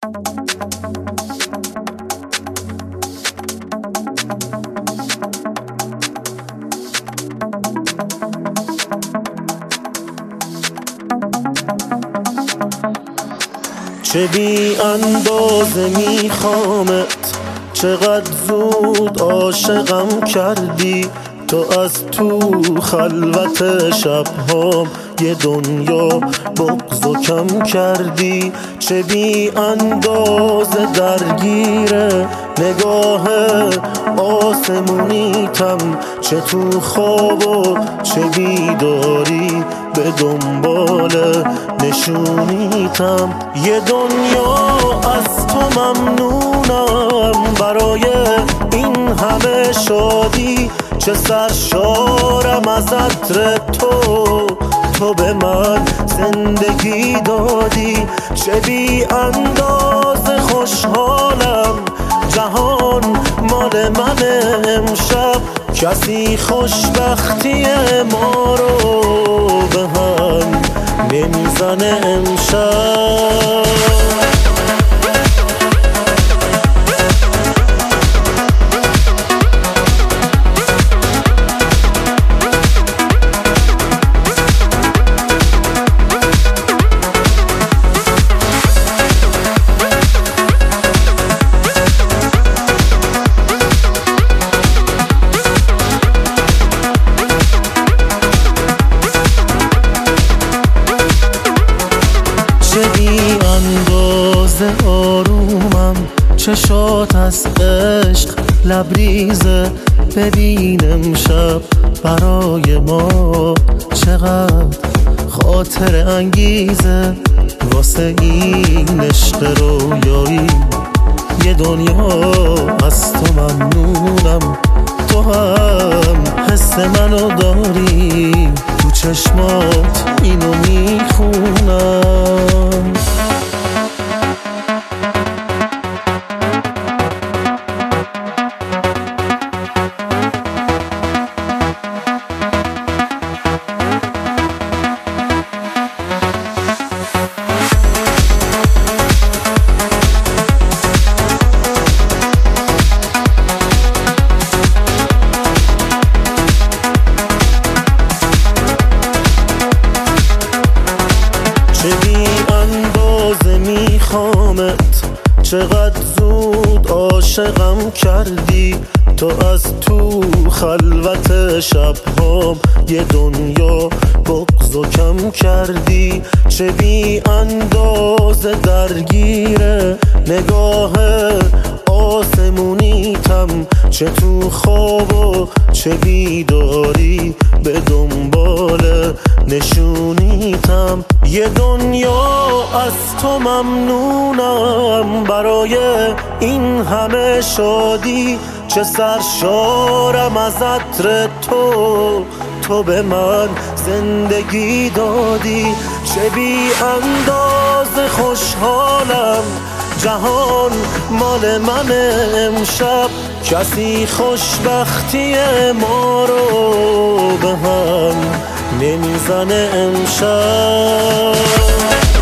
چه بی اندازه میخوامت، چقدر زود عاشقم کردی. تو از تو خلوت شبهام یه دنیا بغض و کم کردی. چه بی اندازه درگیره نگاه آسمونیتم، چه تو خواب و چه بیداری به دنبال نشونیتم. یه دنیا از تو ممنونم برای این همه شادی. چه سرشارم از عطر تو به من زندگی دادی. چه بی اندازه خوشحالم جهان مال من امشب. کسی خوشبختی ما رو به هم نمیزنه امشب. چه بی اندازه آرومم، چشات از عشق لبریزه. ببین امشب برای ما چقدر خاطر انگیزه. واسه این عشق رویایی یه دنیا از تو ممنونم. تو هم حس منو داری، تو چشمات اینو میخونم. چه بی اندازه میخوامت، چقدر زود عاشقم کردی. تو از تو خلوت شبهام یه دنیا بغض و کم کردی. چه بی اندازه درگیره نگاه آسمونیتم، چه تو خواب و چه بیداری به دنبال نشونیتم. یه دنیا از تو ممنونم برای این همه شادی. چه سرشارم از عطر تو به من زندگی دادی. چه بی اندازه خوشحالم جهان مال من امشب. کسی خوشبختی ما رو به هم نمیزنه امشب.